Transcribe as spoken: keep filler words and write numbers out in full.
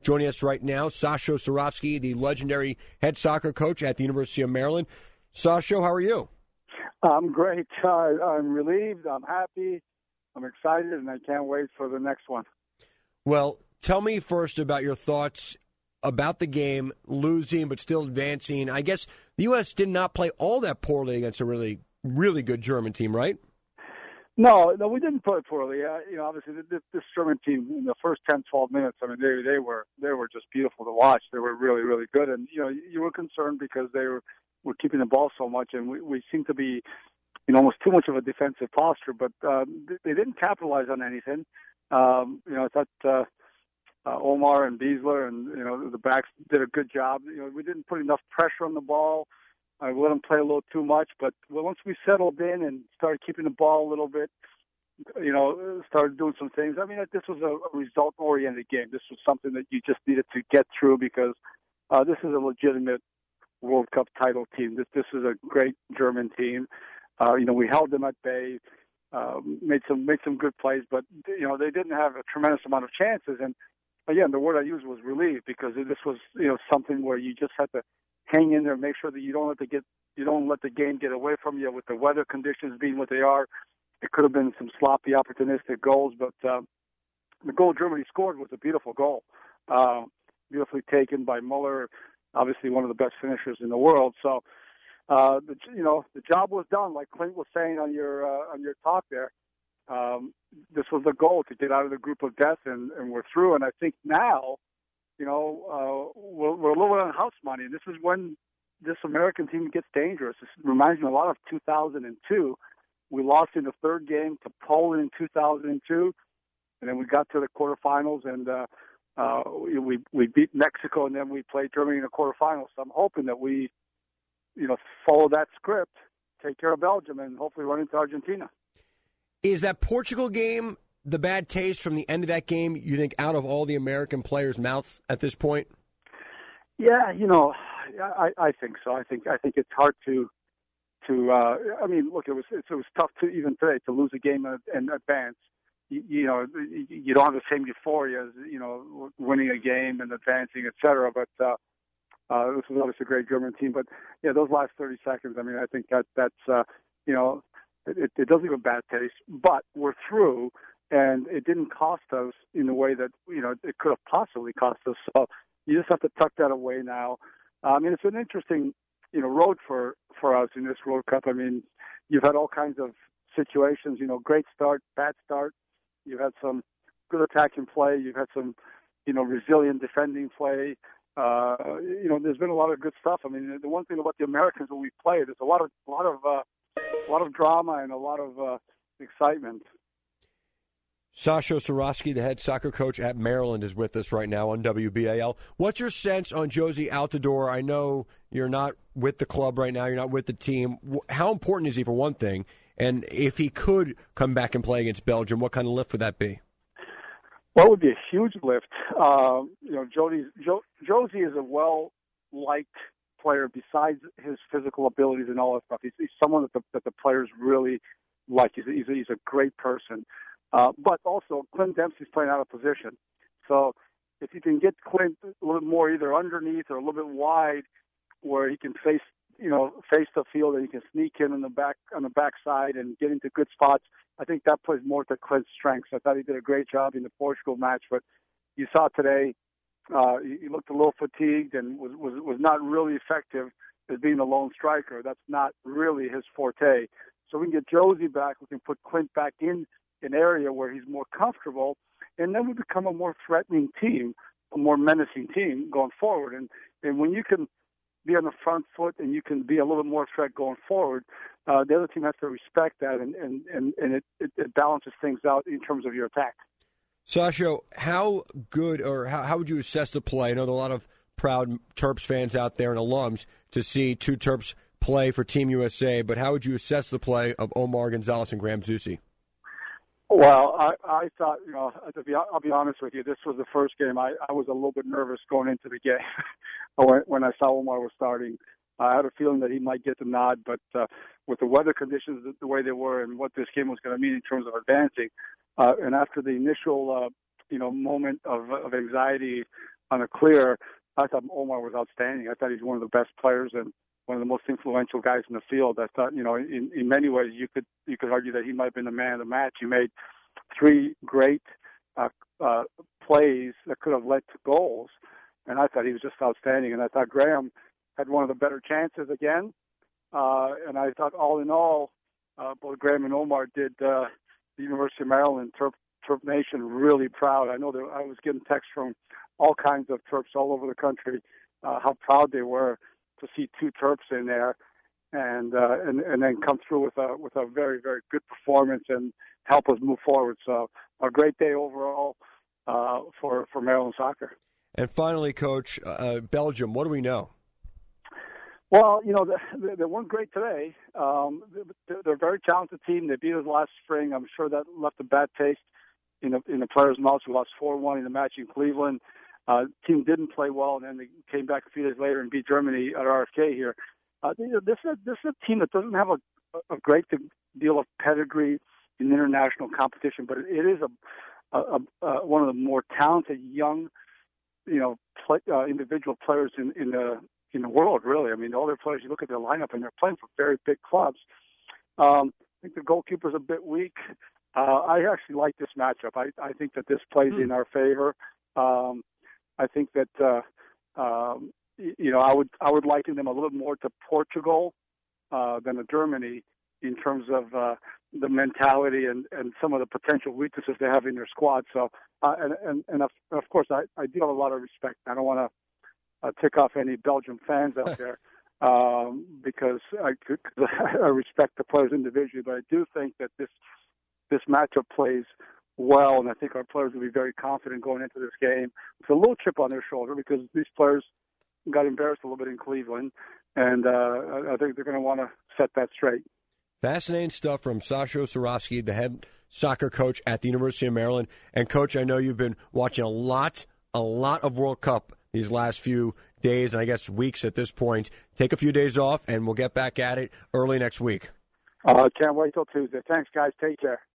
Joining us right now, Sasho Cirovski, the legendary head soccer coach at the University of Maryland. Sasho, how are you? I'm great. Uh, I'm relieved. I'm happy. I'm excited, and I can't wait for the next one. Well, tell me first about your thoughts about the game, losing but still advancing. I guess the U S did not play all that poorly against a really, really good German team, right? No, no, we didn't play poorly. Uh, you know, obviously, this, this German team in the first ten, twelve minutes, I mean, they they were they were just beautiful to watch. They were really, really good, and you know, you were concerned because they were were keeping the ball so much, and we, we seemed to be, you know, almost too much of a defensive posture. But um, they didn't capitalize on anything. Um, you know, I thought. Uh, Uh, Omar and Beasler and, you know, the backs did a good job. You know, we didn't put enough pressure on the ball. I let them play a little too much. But once we settled in and started keeping the ball a little bit, you know, started doing some things. I mean, this was a, a result-oriented game. This was something that you just needed to get through because uh, this is a legitimate World Cup title team. This this is a great German team. Uh, you know, we held them at bay, uh, made some made some good plays, but you know, they didn't have a tremendous amount of chances. And again, the word I used was relieved because this was, you know, something where you just had to hang in there, make sure that you don't let the get you don't let the game get away from you. With the weather conditions being what they are, it could have been some sloppy, opportunistic goals. But uh, the goal Germany scored was a beautiful goal, uh, beautifully taken by Muller, obviously one of the best finishers in the world. So, uh, the, you know, the job was done, like Clint was saying on your uh, on your talk there. Um, this was the goal, to get out of the group of death, and, and we're through. And I think now, you know, uh, we're, we're a little bit on house money. And this is when this American team gets dangerous. This reminds me a lot of two thousand two. We lost in the third game to Poland in two thousand two, and then we got to the quarterfinals, and uh, uh, we we beat Mexico, and then we played Germany in the quarterfinals. So I'm hoping that we, you know, follow that script, take care of Belgium, and hopefully run into Argentina. Is that Portugal game the bad taste from the end of that game, you think, out of all the American players' mouths at this point? Yeah, you know, I, I think so. I think I think it's hard to to. Uh, I mean, look, it was it was tough to even today to lose a game and, and advance. You, you know, you don't have the same euphoria as, you know, winning a game and advancing, et cetera. But uh, uh, this was obviously a great German team. But yeah, those last thirty seconds. I mean, I think that that's uh, you know. It, it does leave a bad taste, but we're through, and it didn't cost us in the way that, you know, it could have possibly cost us. So you just have to tuck that away now. I mean, it's an interesting, you know, road for, for us in this World Cup. I mean, you've had all kinds of situations, you know, great start, bad start. You've had some good attacking play. You've had some, you know, resilient defending play. Uh, you know, there's been a lot of good stuff. I mean, the one thing about the Americans when we play, there's a lot of, a lot of, uh, a lot of drama and a lot of uh, excitement. Sasho Cirovski, the head soccer coach at Maryland, is with us right now on W B A L. What's your sense on Jozy Altidore? I know you're not with the club right now. You're not with the team. How important is he, for one thing? And if he could come back and play against Belgium, what kind of lift would that be? Well, it would be a huge lift. Uh, you know, Jozy, jo- Jozy is a well-liked player besides his physical abilities and all that stuff. He's, he's someone that the, that the players really like. He's a, he's a, he's a great person. Uh, but also, Clint Dempsey's playing out of position. So if you can get Clint a little bit more either underneath or a little bit wide where he can face, you know, face the field and he can sneak in on the back, on the backside and get into good spots, I think that plays more to Clint's strengths. I thought he did a great job in the Portugal match, but you saw today, Uh, he, he looked a little fatigued and was, was was not really effective as being a lone striker. That's not really his forte. So we can get Jozy back. We can put Clint back in an area where he's more comfortable, and then we become a more threatening team, a more menacing team going forward. And and when you can be on the front foot and you can be a little bit more threat going forward, uh, the other team has to respect that, and and and, and it, it, it balances things out in terms of your attack. Sasho, how good or how, how would you assess the play? I know there are a lot of proud Terps fans out there and alums to see two Terps play for Team U S A, but how would you assess the play of Omar Gonzalez and Graham Zusi? Well, I, I thought, you know, to be, I'll be honest with you, this was the first game. I, I was a little bit nervous going into the game when, when I saw Omar was starting. I had a feeling that he might get the nod, but uh, with the weather conditions the way they were and what this game was going to mean in terms of advancing, uh, and after the initial, uh, you know, moment of, of anxiety on a clear, I thought Omar was outstanding. I thought he's one of the best players and one of the most influential guys in the field. I thought, you know, in, in many ways you could you could argue that he might have been the man of the match. He made three great uh, uh, plays that could have led to goals, and I thought he was just outstanding. And I thought Graham had one of the better chances again. Uh, and I thought, all in all, uh, both Graham and Omar did uh, the University of Maryland Terp, Terp Nation really proud. I know that I was getting texts from all kinds of Terps all over the country, uh, how proud they were to see two Terps in there, and uh, and and then come through with a with a very very good performance and help us move forward. So a great day overall uh, for for Maryland soccer. And finally, Coach, uh, Belgium. What do we know? Well, you know, they, they weren't great today. Um, they're, they're a very talented team. They beat us last spring. I'm sure that left a bad taste in the in the players' mouths. We lost four one in the match in Cleveland. Uh, team didn't play well, and then they came back a few days later and beat Germany at R F K here. Uh, this is this is a team that doesn't have a, a great deal of pedigree in international competition, but it is a, a, a one of the more talented young, you know, play, uh, individual players in, in the in the world. Really, I mean, all their players. You look at their lineup, and they're playing for very big clubs. Um, I think the goalkeeper's a bit weak. Uh, I actually like this matchup. I, I think that this plays mm. in our favor. Um, I think that uh, um, you know I would I would liken them a little more to Portugal uh, than to Germany in terms of uh, the mentality and, and some of the potential weaknesses they have in their squad. So uh, and and, and of, of course I, I do have a lot of respect. I don't want to uh, tick off any Belgian fans out there um, because I, cause I respect the players individually, but I do think that this this matchup plays well, and I think our players will be very confident going into this game. It's a little chip on their shoulder because these players got embarrassed a little bit in Cleveland, and uh, I think they're going to want to set that straight. Fascinating stuff from Sasho Cirovski, the head soccer coach at the University of Maryland. And, Coach, I know you've been watching a lot, a lot of World Cup these last few days, and I guess weeks at this point. Take a few days off, and we'll get back at it early next week. I uh, can't wait till Tuesday. Thanks, guys. Take care.